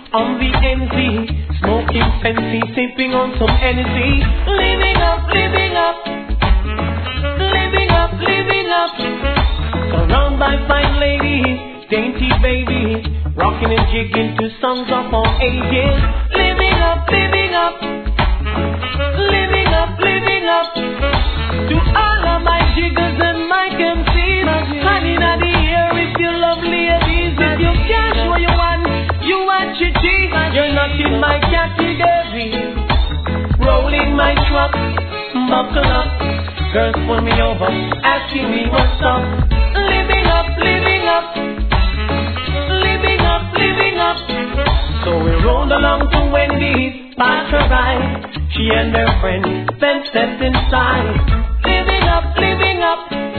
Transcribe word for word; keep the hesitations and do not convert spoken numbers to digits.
on the N Z, smoking fancy, sipping on some energy. Living up, living up, living up, living up. Surrounded by fine ladies, dainty babies, rocking and jigging to songs of all ages. Living up, living up, living up, living up. To all of my jiggers and my M Cs, honey, in the air if you love ladies, if you cash what you want, you want your G. You're not in my category. Rolling my truck, buckle up. Girls pull me over, asking me what's up. Living up, living up, living up, living up. So we rolled along to Wendy's, parked her ride. She and her friend then stepped inside. Living up, living up.